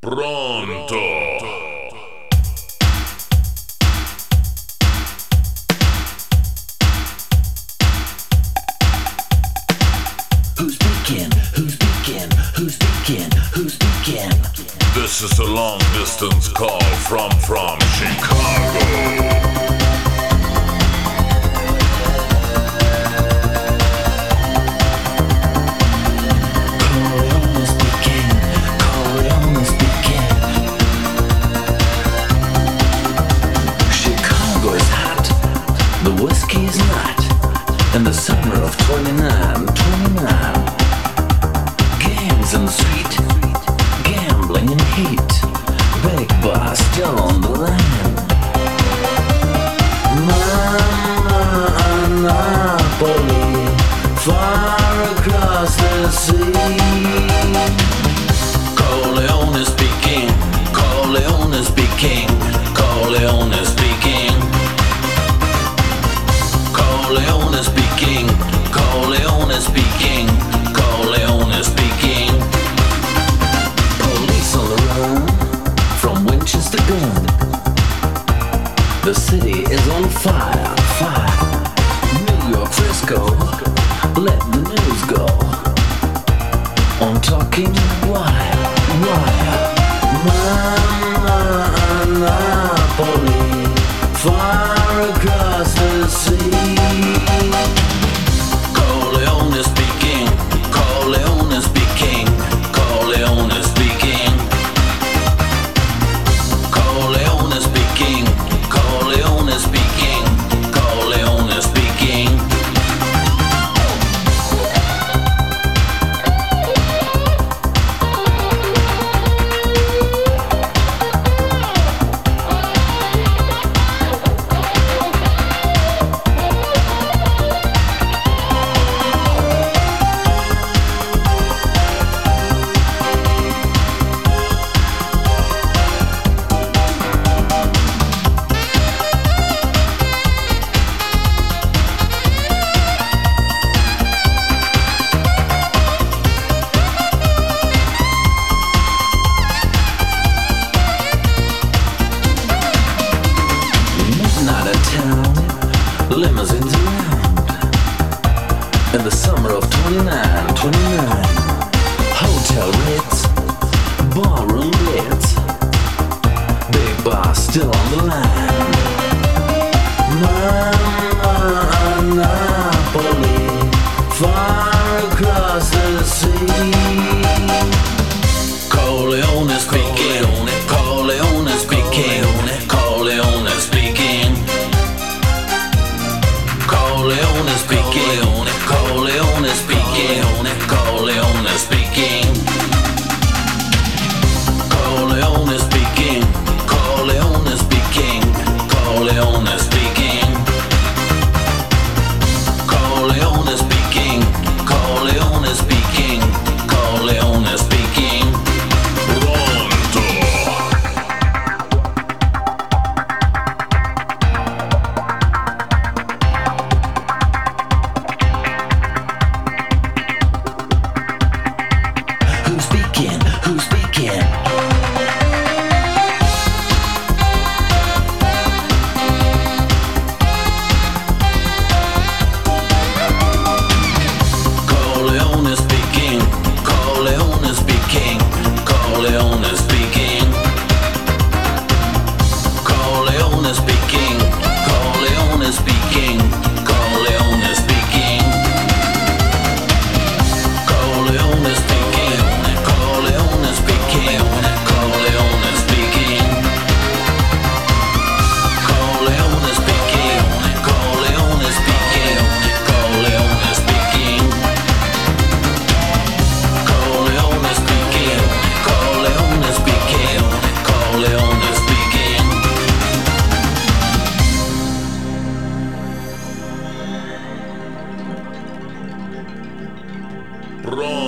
Pronto? Who's speaking? Who's speaking? Who's speaking? Who's speaking? This is a long distance call from Chicago. The whiskey's not in the summer of 29. Gangs in the street, gambling and hate. Big bar still on the line. Mama, Napoli, far across the sea. Corleone speaking, Corleone speaking, Corleone speaking. Corleone speaking, Corleone speaking, Corleone speaking. Police on the run from Winchester gun. The city is on fire, fire. New York, Frisco, let the news go. I'm talking wire, wire. Napoli, far across the sea. Corleone speaking, Corleone speaking, Corleone speaking. Corleone speaking, Corleone speaking, Corleone speaking. Limousines around in the summer of 29. Hotel Ritz, ballroom blitz. Big bar still on the line. Napoli, far across the sea. Corleone speaking, Corleone speaking, Corleone speaking. Corleone speaking, Corleone speaking, Corleone speaking. Corleone speaking, Corleone speaking, Corleone speaking. Corleone speaking, Corleone speaking, Corleone speaking. Pronto? Who's speaking? Who's speaking? Corleone speaking, Corleone speaking, Corleone speaking. Corleone speaking, Corleone speaking, Corleone speaking. Corleone speaking, Corleone speaking, Corleone speaking. Corleone speaking, Corleone speaking, Corleone speaking. Corleone speaking, Corleone speaking, Corleone speaking. Pronto?